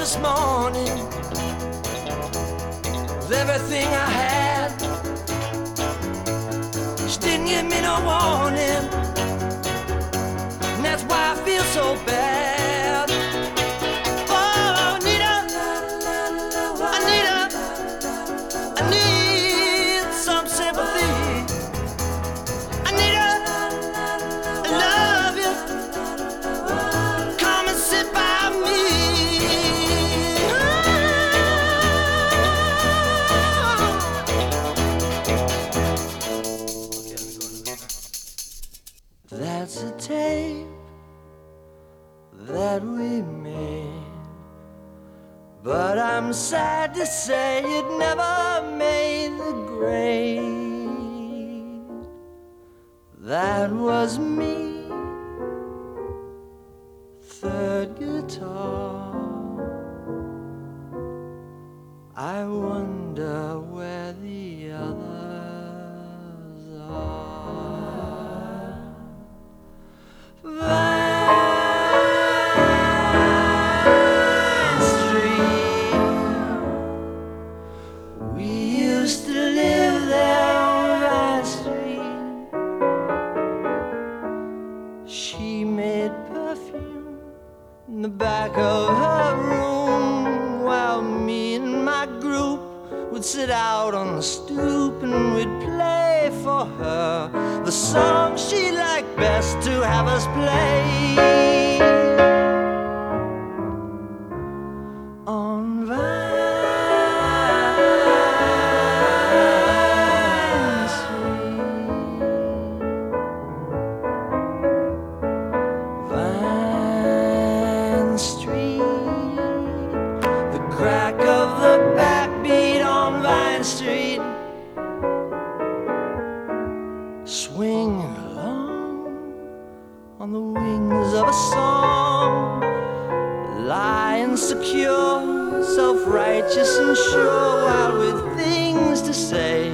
this morning with everything I had. She didn't give me no warning, and that's why I feel so bad. Oh, Anita, Anita, I need some sympathy. Anita, I love you. Come and sit by me. That's a tape that we made, but I'm sad to say it never made the grade. That was me, third guitar. I wonder where the others are. Vine Street, we used to live there on Vine Street. She made perfume in the back of her room, while me and my group would sit out on the stoop and we'd play for her the song she liked best to have us play. On Vine Street, Vine Street, the crack of the backbeat on Vine Street, swinging along on the wings of a song, lying secure, self-righteous and sure, while with things to say